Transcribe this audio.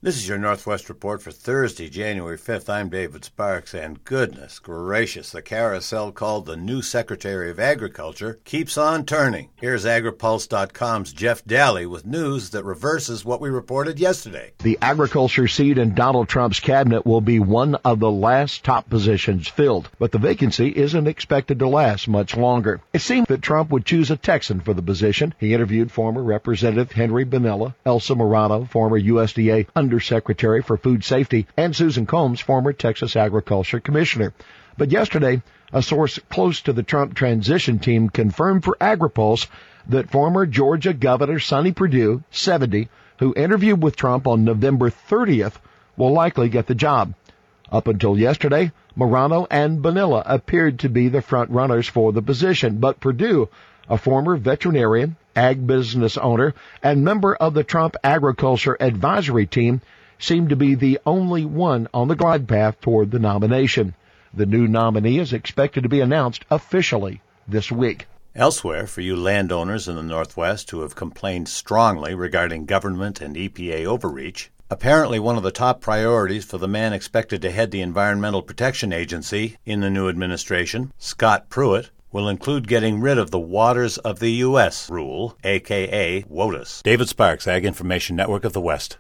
This is your Northwest Report for Thursday, January 5th. I'm David Sparks, and goodness gracious, the carousel called the new Secretary of Agriculture keeps on turning. Here's AgriPulse.com's Jeff Daly with news that reverses what we reported yesterday. The agriculture seat in Donald Trump's cabinet will be one of the last top positions filled, but the vacancy isn't expected to last much longer. It seemed that Trump would choose a Texan for the position. He interviewed former Representative Henry Bonilla, Elsa Morano, former USDA Undersecretary for Food Safety, and Susan Combs, former Texas Agriculture Commissioner. But yesterday, a source close to the Trump transition team confirmed for AgriPulse that former Georgia Governor Sonny Perdue, 70, who interviewed with Trump on November 30th, will likely get the job. Up until yesterday, Morano and Bonilla appeared to be the front runners for the position, but Perdue, a former veterinarian, ag business owner, and member of the Trump Agriculture Advisory Team, seemed to be the only one on the glide path toward the nomination. The new nominee is expected to be announced officially this week. Elsewhere, for you landowners in the Northwest who have complained strongly regarding government and EPA overreach, apparently one of the top priorities for the man expected to head the Environmental Protection Agency in the new administration, Scott Pruitt, will include getting rid of the Waters of the U.S. rule, a.k.a. WOTUS. David Sparks, Ag Information Network of the West.